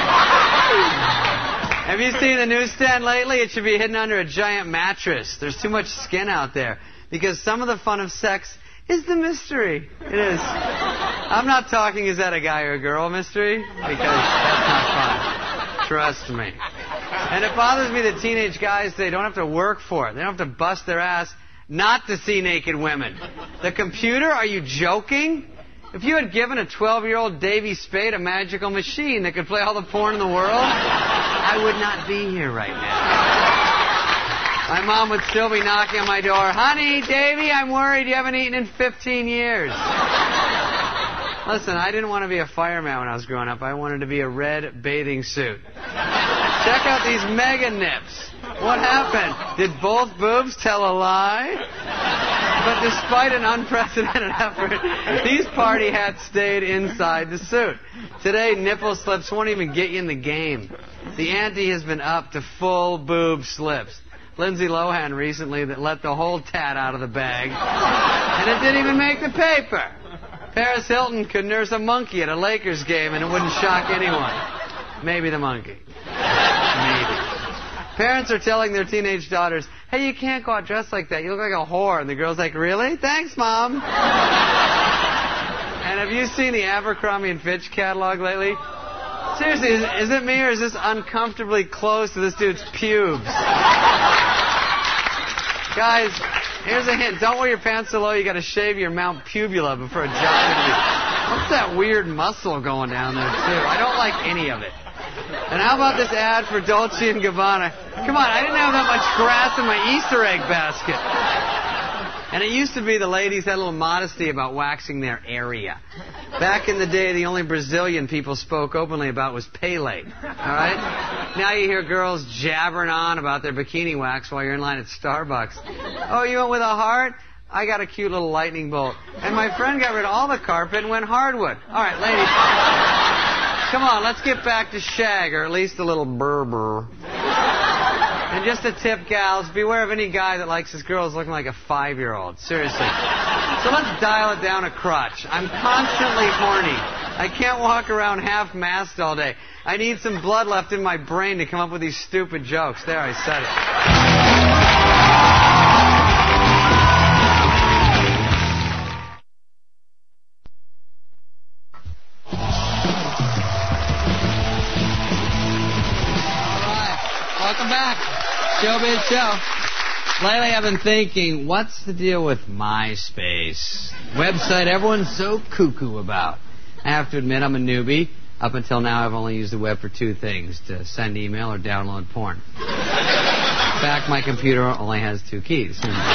Have you seen the newsstand lately? It should be hidden under a giant mattress. There's too much skin out there. Because some of the fun of sex is the mystery. It is. I'm not talking, is that a guy or a girl mystery? Because that's not fun. Trust me. And it bothers me that teenage guys, they don't have to work for it. They don't have to bust their ass not to see naked women. The computer? Are you joking? If you had given a 12-year-old Davy Spade a magical machine that could play all the porn in the world, I would not be here right now. My mom would still be knocking on my door. Honey, Davy, I'm worried you haven't eaten in 15 years. Listen, I didn't want to be a fireman when I was growing up. I wanted to be a red bathing suit. Check out these mega nips. What happened? Did both boobs tell a lie? But despite an unprecedented effort, these party hats stayed inside the suit. Today, nipple slips won't even get you in the game. The ante has been upped to full boob slips. Lindsay Lohan recently that let the whole tat out of the bag, and it didn't even make the paper. Paris Hilton could nurse a monkey at a Lakers game, and it wouldn't shock anyone. Maybe the monkey. Maybe. Parents are telling their teenage daughters, hey, you can't go out dressed like that. You look like a whore. And the girl's like, really? Thanks, Mom. And have you seen the Abercrombie & Fitch catalog lately? Seriously, is it me or is this uncomfortably close to this dude's pubes? Guys, here's a hint. Don't wear your pants so low you got to shave your Mount Pubula before a job interview. What's that weird muscle going down there, too? I don't like any of it. And how about this ad for Dolce & Gabbana? Come on, I didn't have that much grass in my Easter egg basket. And it used to be the ladies had a little modesty about waxing their area. Back in the day, the only Brazilian people spoke openly about was Pele. All right? Now you hear girls jabbering on about their bikini wax while you're in line at Starbucks. Oh, you went with a heart? I got a cute little lightning bolt. And my friend got rid of all the carpet and went hardwood. All right, ladies. Come on, let's get back to shag, or at least a little Berber. And just a tip, gals, beware of any guy that likes his girls looking like a 5-year-old. Seriously. So let's dial it down a crotch. I'm constantly horny. I can't walk around half-mast all day. I need some blood left in my brain to come up with these stupid jokes. There, I said it. Welcome back. Showbiz Show. Lately I've been thinking, what's the deal with MySpace? Website everyone's so cuckoo about. I have to admit I'm a newbie. Up until now I've only used the web for 2 things, to send email or download porn. In fact, my computer only has 2 keys.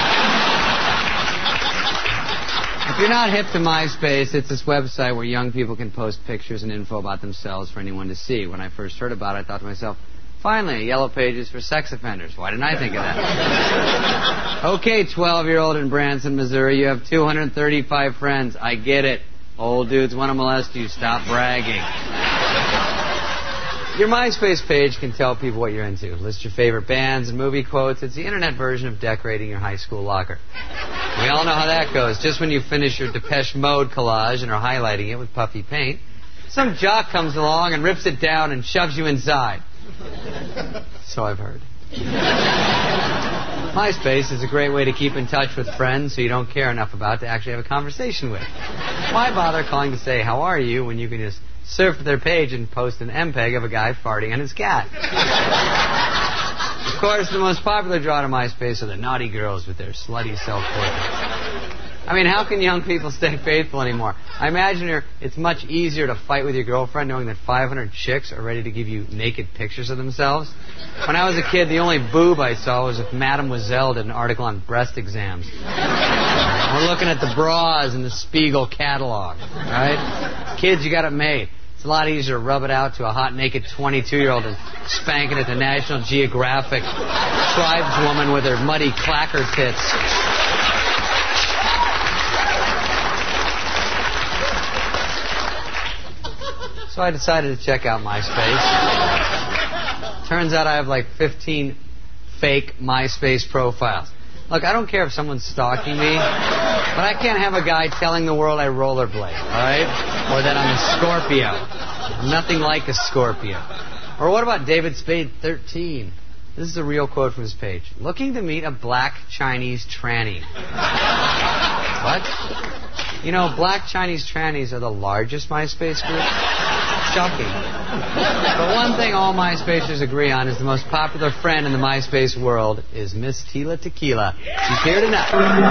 If you're not hip to MySpace, it's this website where young people can post pictures and info about themselves for anyone to see. When I first heard about it, I thought to myself, finally, a yellow pages for sex offenders. Why didn't I think of that? Okay, 12-year-old in Branson, Missouri, you have 235 friends. I get it. Old dudes want to molest you. Stop bragging. Your MySpace page can tell people what you're into. List your favorite bands and movie quotes. It's the internet version of decorating your high school locker. We all know how that goes. Just when you finish your Depeche Mode collage and are highlighting it with puffy paint, some jock comes along and rips it down and shoves you inside. So I've heard. MySpace is a great way to keep in touch with friends who you don't care enough about to actually have a conversation with. Why bother calling to say, how are you, when you can just surf to their page and post an MPEG of a guy farting on his cat? Of course, the most popular draw to MySpace are the naughty girls with their slutty self-portraits. I mean, how can young people stay faithful anymore? I imagine it's much easier to fight with your girlfriend knowing that 500 chicks are ready to give you naked pictures of themselves. When I was a kid, the only boob I saw was if Mademoiselle did an article on breast exams. We're looking at the bras in the Spiegel catalog, right? Kids, you got it made. It's a lot easier to rub it out to a hot, naked 22-year-old than spanking at the National Geographic tribeswoman with her muddy clacker tits. So I decided to check out MySpace. Turns out I have like 15 fake MySpace profiles. Look, I don't care if someone's stalking me, but I can't have a guy telling the world I rollerblade, all right? Or that I'm a Scorpio. I'm nothing like a Scorpio. Or what about David Spade 13? This is a real quote from his page. Looking to meet a black Chinese tranny. What? You know, black Chinese trannies are the largest MySpace group. Shocking. But one thing all MySpacers agree on is the most popular friend in the MySpace world is Miss Tila Tequila. She's here tonight.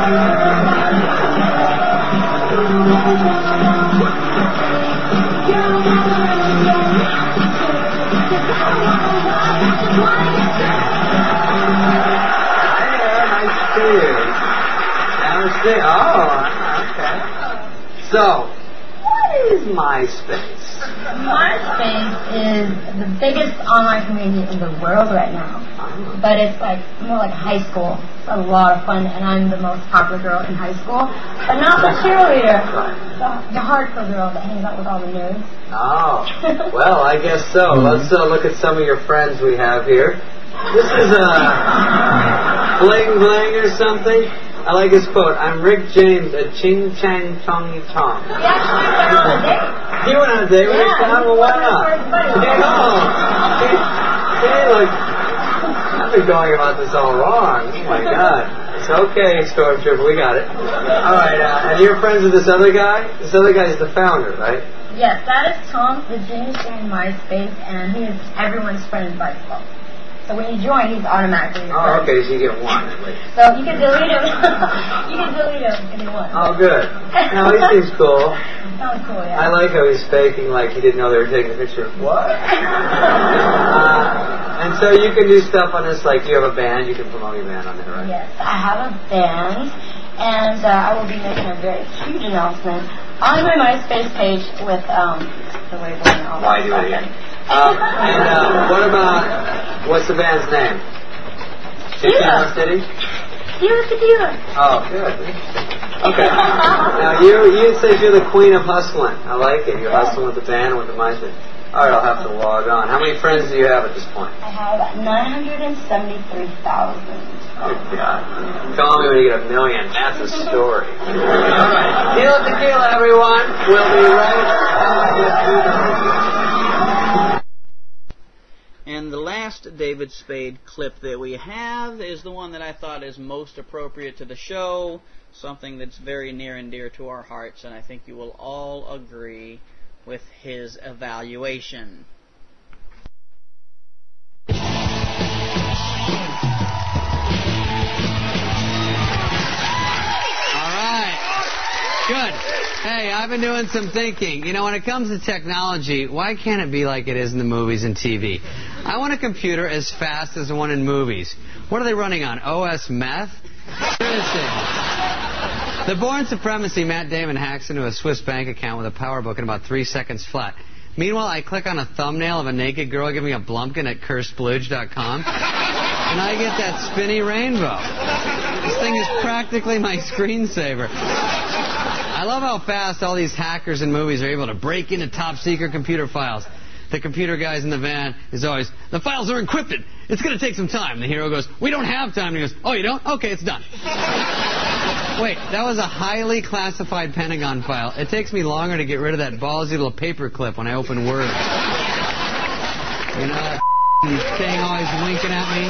So, what is MySpace? MySpace is the biggest online community in the world right now. But it's like more like high school. It's a lot of fun, and I'm the most popular girl in high school. But not the cheerleader. The hardcore girl that hangs out with all the nerds. Oh, well, I guess so. Let's look at some of your friends we have here. This is Bling Bling or something. I like his quote. I'm Rick James at Ching Chang Chong Tong. He went on a date with his son? Well, why not? See, look, I've been going about this all wrong. Oh, my God. It's okay, Stormtrooper, we got it. All right, and you're friends with this other guy? This other guy's the founder, right? Yes, that is Tom, the genius in MySpace, and he is everyone's friend by default. So when you join, he's automatically your friend. Okay, so you get one at least. So you can delete him. You can delete him if you want. Oh, good. No, he seems cool. Sounds cool, yeah. I like how he's faking like he didn't know they were taking a picture. What? And so you can do stuff on this, like you have a band, you can promote your band on there, right? Yes, I have a band, and I will be making a very huge announcement on my MySpace page with the label and all that. Why do it again? What about, what's the band's name? Tequila City? Tequila. Oh, good. Okay. Now, you said you're the queen of hustling. I like it. You're hustling with the band and with the MySpace. All right, I'll have to log on. How many friends do you have at this point? I have 973,000. Good God. Call me when you get 1 million. That's a story. All right. Deal with Tequila, everyone. We'll be right back. And the last David Spade clip that we have is the one that I thought is most appropriate to the show, something that's very near and dear to our hearts, and I think you will all agree with his evaluation. Good. Hey, I've been doing some thinking. You know, when it comes to technology, why can't it be like it is in the movies and TV? I want a computer as fast as the one in movies. What are they running on? OS Meth? Seriously. The Bourne Supremacy, Matt Damon hacks into a Swiss bank account with a power book in about 3 seconds flat. Meanwhile, I click on a thumbnail of a naked girl giving a blumpkin at cursedbludge.com, and I get that spinny rainbow. This thing is practically my screensaver. I love how fast all these hackers in movies are able to break into top-secret computer files. The computer guys in the van is always, the files are encrypted. It's going to take some time. The hero goes, we don't have time. And he goes, oh, you don't? Okay, it's done. Wait, that was a highly classified Pentagon file. It takes me longer to get rid of that ballsy little paper clip when I open Word. You know, that thing always winking at me.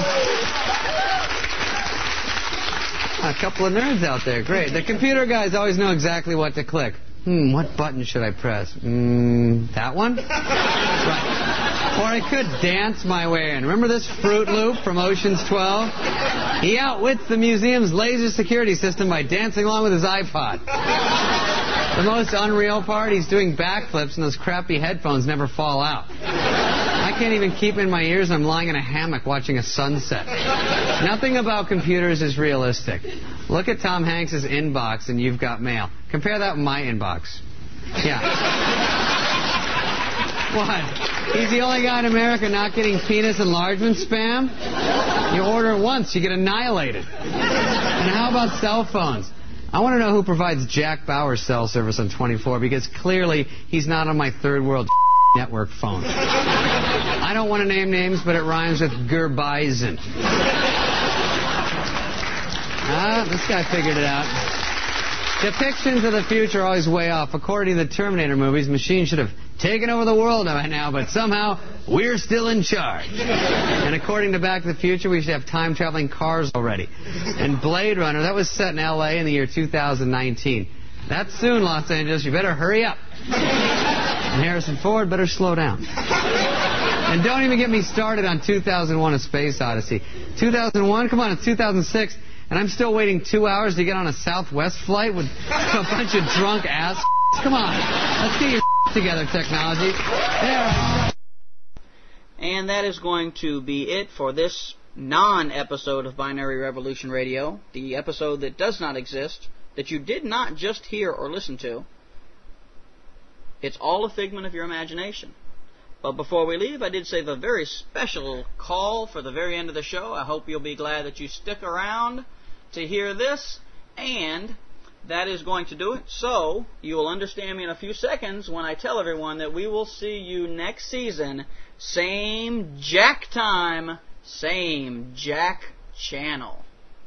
A couple of nerds out there. Great. The computer guys always know exactly what to click. What button should I press? That one? Right. Or I could dance my way in. Remember this Fruit Loop from Ocean's 12? He outwits the museum's laser security system by dancing along with his iPod. The most unreal part, he's doing backflips and those crappy headphones never fall out. I can't even keep in my ears. I'm lying in a hammock watching a sunset. Nothing about computers is realistic. Look at Tom Hanks' inbox and You've Got Mail. Compare that with my inbox. Yeah. What? He's the only guy in America not getting penis enlargement spam? You order it once, you get annihilated. And how about cell phones? I want to know who provides Jack Bauer's cell service on 24, because clearly he's not on my third world network phone. I don't want to name names, but it rhymes with Gerbeisen. This guy figured it out. Depictions of the future are always way off. According to the Terminator movies, machines should have taken over the world by now, but somehow we're still in charge. And according to Back to the Future, we should have time-traveling cars already. And Blade Runner, that was set in L.A. in the year 2019. That's soon, Los Angeles. You better hurry up. And Harrison Ford better slow down. And don't even get me started on 2001: A Space Odyssey. 2001? Come on, it's 2006. And I'm still waiting 2 hours to get on a Southwest flight with a bunch of drunk ass. Come on. Let's get your together, technology. There. And that is going to be it for this non-episode of Binary Revolution Radio. The episode that does not exist, that you did not just hear or listen to. It's all a figment of your imagination. But before we leave, I did save a very special call for the very end of the show. I hope you'll be glad that you stick around to hear this, and that is going to do it. So, you will understand me in a few seconds when I tell everyone that we will see you next season, same Jack time, same Jack channel.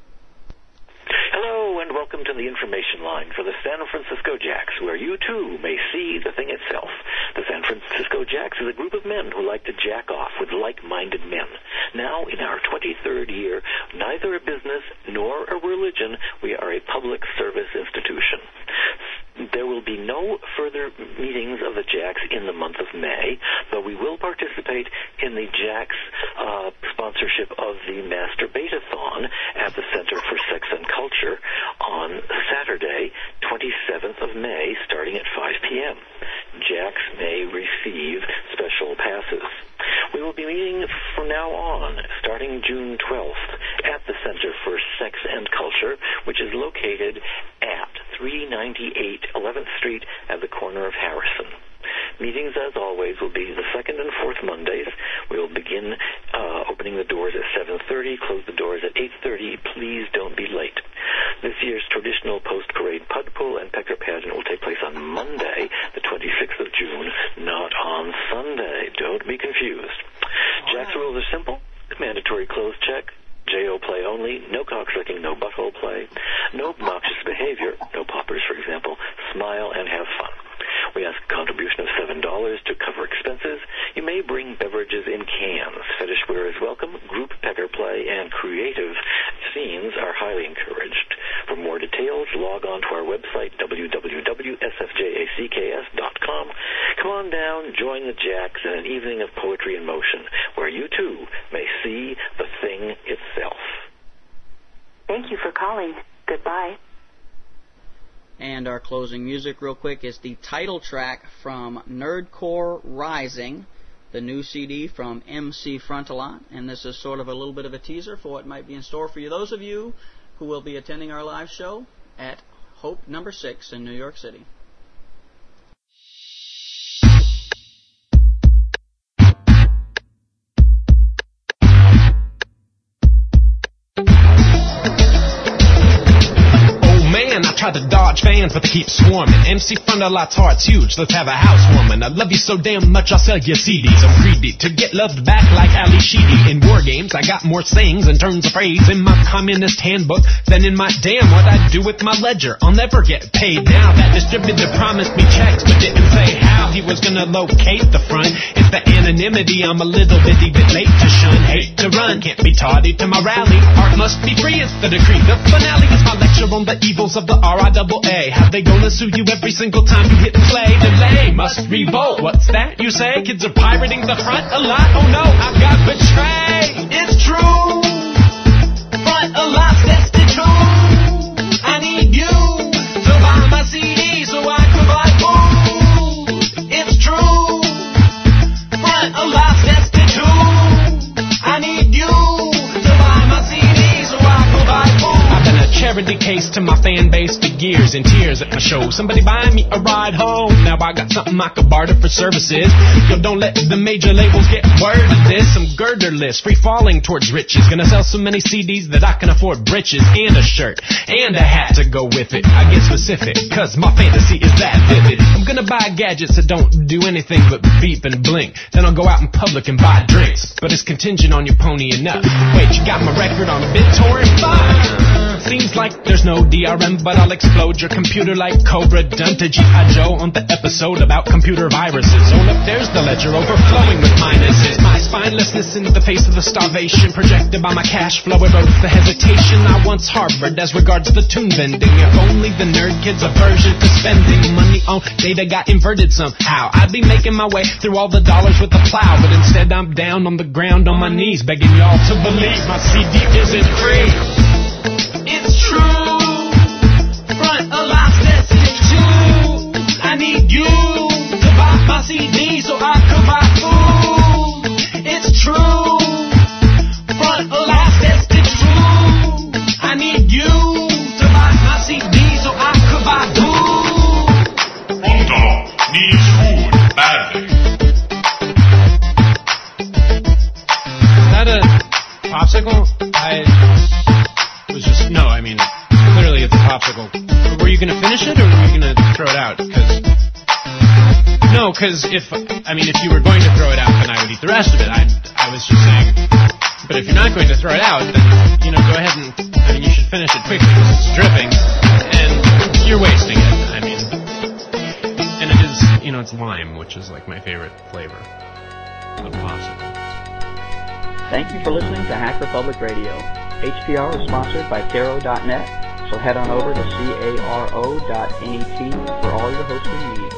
and welcome to the information line for the San Francisco Jacks, where you too may see the thing itself. The San Francisco Jacks is a group of men who like to jack off with like-minded men. Now, in our 23rd year, neither a business nor a religion, we are a public service institution. There will be no further meetings of the Jacks in the month of May, though we will participate in the Jacks sponsorship of the Masturbate-a-thon at the Center for Sex and Culture on Saturday, 27th of May, starting at 5 p.m. Jacks may receive special passes. We will be meeting from now on, starting June 12th, at the Center for Sex and Culture, which is located at 398 11th Street at the corner of Harrison. Meetings, as always, will be the second and fourth Mondays. We will begin opening the doors at 7:30, close the doors at 8:30. Please don't be late. This year's traditional post-parade pud pull and pecker pageant will take place on Monday, the 26th of June, not on Sunday. Don't be confused. Jack's rules are simple. Mandatory clothes check. J.O. play only, no cocksucking, no butthole play, no obnoxious behavior, no poppers, for example. Smile and have fun. We ask a contribution of $7 to cover expenses. You may bring beverages in cans. Fetish wear is welcome. Group pecker play and creative scenes are highly encouraged. For more details, log on to our website, www.sfjacks.com. Come on down, join the Jacks in an evening of poetry in motion, where you too may see the thing itself. Thank you for calling. Goodbye. And our closing music real quick is the title track from Nerdcore Rising, the new CD from MC Frontalot. And this is sort of a little bit of a teaser for what might be in store for you. Those of you who will be attending our live show at Hope No. 6 in New York City. I try to dodge fans, but they keep swarming. MC Frontalot's heart's huge, let's have a housewarming. I love you so damn much, I'll sell you CDs. I'm greedy to get loved back like Ali Sheedy. In war games, I got more sayings and turns of phrase in my communist handbook than in my damn what I do with my ledger. I'll never get paid now. That distributor promised me checks, but didn't say how he was gonna locate the front. It's the anonymity I'm a little bitty bit late to shun. Hate to run, can't be tardy to my rally. Art must be free, it's the decree. The finale is my lecture on the evils of the RIAA. How they gonna sue you every single time you hit play? Delay must revolt. What's that you say? Kids are pirating the front a lot? Oh no, I've got betrayed. It's true. Front a lot, that's the truth. I need you to buy my CD so I can buy food. It's true. Front a lot, that's the truth. I need you to buy my CD so I can buy food. I've been a charity case to my fan base for years, in tears at my show. Somebody buy me a ride home. Now I got something I could barter for services. Yo, don't let the major labels get word of this. I'm girderless, free falling towards riches. Gonna sell so many CDs that I can afford britches and a shirt and a hat to go with it. I get specific, cause my fantasy is that vivid. I'm gonna buy gadgets that don't do anything but beep and blink. Then I'll go out in public and buy drinks, but it's contingent on your pony enough. Wait, you got my record on BitTorrent? Fine. Seems like there's no DRM, but I'll explode your computer like Cobra done to G.I. Joe on the episode about computer viruses. Oh look, there's the ledger overflowing with minuses. My spinelessness in the face of the starvation projected by my cash flow evokes the hesitation I once harbored as regards the tune vending. If only the nerd kids' aversion to spending money on data got inverted somehow, I'd be making my way through all the dollars with a plow. But instead I'm down on the ground on my knees begging y'all to believe my CD isn't free. It's true. Front a lot, that's it too. I need you to buy my CD so I can buy food. It's true. Front a lot, that's it true. I need you to buy my CD so I can buy food. Frontalot needs food badly. Is that a popsicle? Clearly it's a popsicle. Were you going to finish it, or were you going to throw it out? Because if you were going to throw it out, then I would eat the rest of it. I was just saying. But if you're not going to throw it out, then go ahead and, you should finish it quickly because it's dripping, and you're wasting it. And it is, it's lime, which is like my favorite flavor of popsicle. Thank you for listening to Hack Republic Radio. HPR is sponsored by Caro.net, so head on over to caro.net for all your hosting needs.